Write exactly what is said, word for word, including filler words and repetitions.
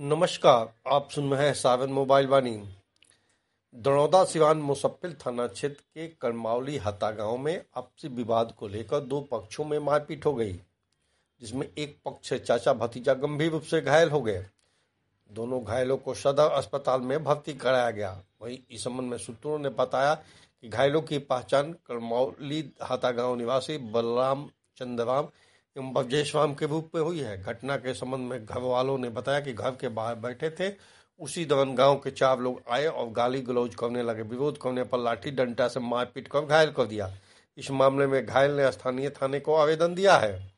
नमस्कार, आप सुन रहे हैं सावन मोबाइल वाणी। दरौदा सिवान मुसप्पिल थाना क्षेत्र के करमावली हता गांव में आपसी विवाद को लेकर दो पक्षों में मारपीट हो गई, जिसमें एक पक्ष से चाचा भतीजा गंभीर रूप से घायल हो गए। दोनों घायलों को सदर अस्पताल में भर्ती कराया गया। वहीं इस संबंध में सूत्रों ने बताया कि घायलों की पहचान करमावली हता गांव निवासी बलराम चंद्रराम एवं ब्रजेश राम के रूप में हुई है। घटना के संबंध में घर वालों ने बताया कि घर के बाहर बैठे थे, उसी दौरान गांव के चार लोग आए और गाली गलौज करने लगे। विरोध करने पर लाठी डंडा से मारपीट कर घायल कर दिया। इस मामले में घायल ने स्थानीय थाने को आवेदन दिया है।